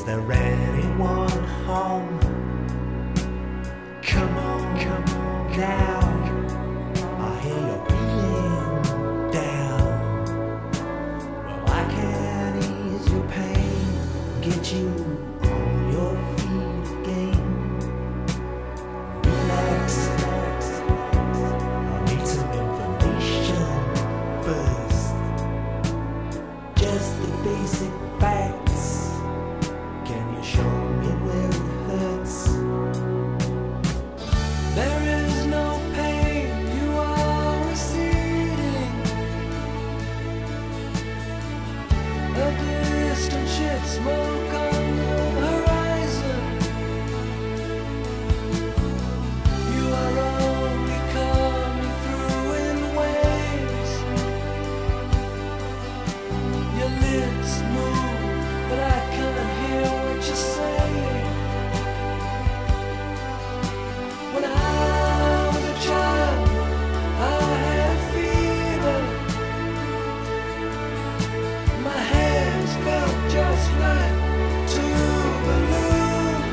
there anyone home? Come on now. I hear you're feeling down. Well, I can ease your pain, get you on your feet again. Relax. I need some information first. Just the basic facts. Can you show me where it hurts? There is no pain, you are receding. A distant shit smoke on the horizon. You are only coming through in waves. Your lips move, but I can't hear what you're saying. When I was a child, I had fever. My hands felt just like two balloons.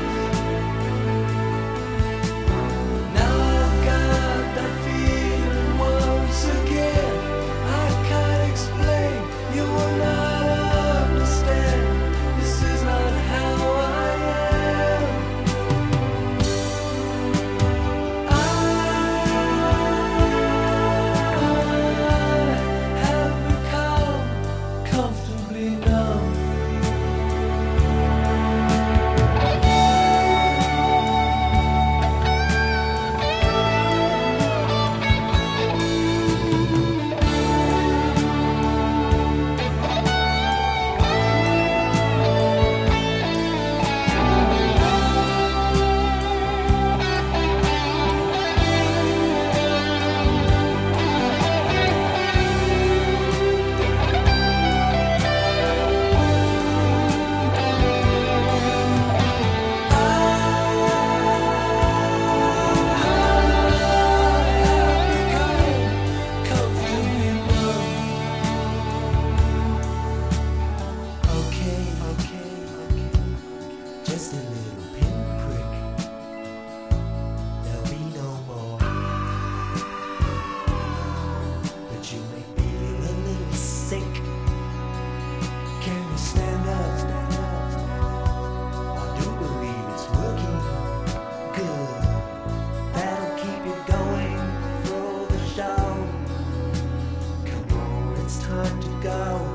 Now I've got that feeling once again. I can't explain, you will not understand. This is not how I am. I have become comfortably numb. Okay. Just a little pinprick. There'll be no more. But you may feel a little sick. Can you stand up? I do believe it's working good. That'll keep you going through the show. Come on, it's time to go.